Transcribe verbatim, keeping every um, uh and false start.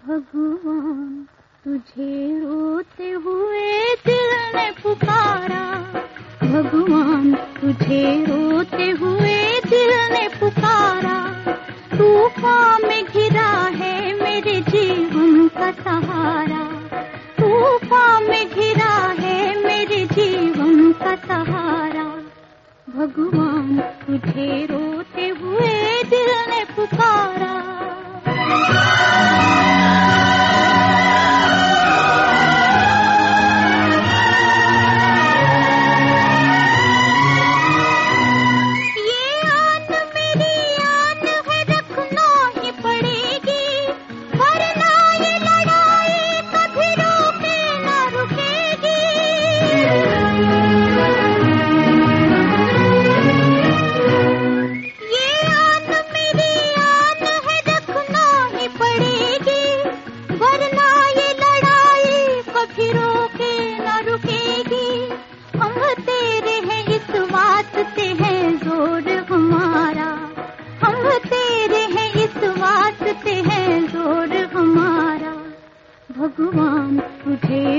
भगवान तुझे रोते हुए दिल ने पुकारा, भगवान तुझे रोते हुए दिल ने पुकारा। तूफान में घिरा है मेरे जीवन का सहारा, तूफान में घिरा है मेरे जीवन का सहारा। भगवान तुझे रोते हुए दिल ने पुकारा। भगवान तुझे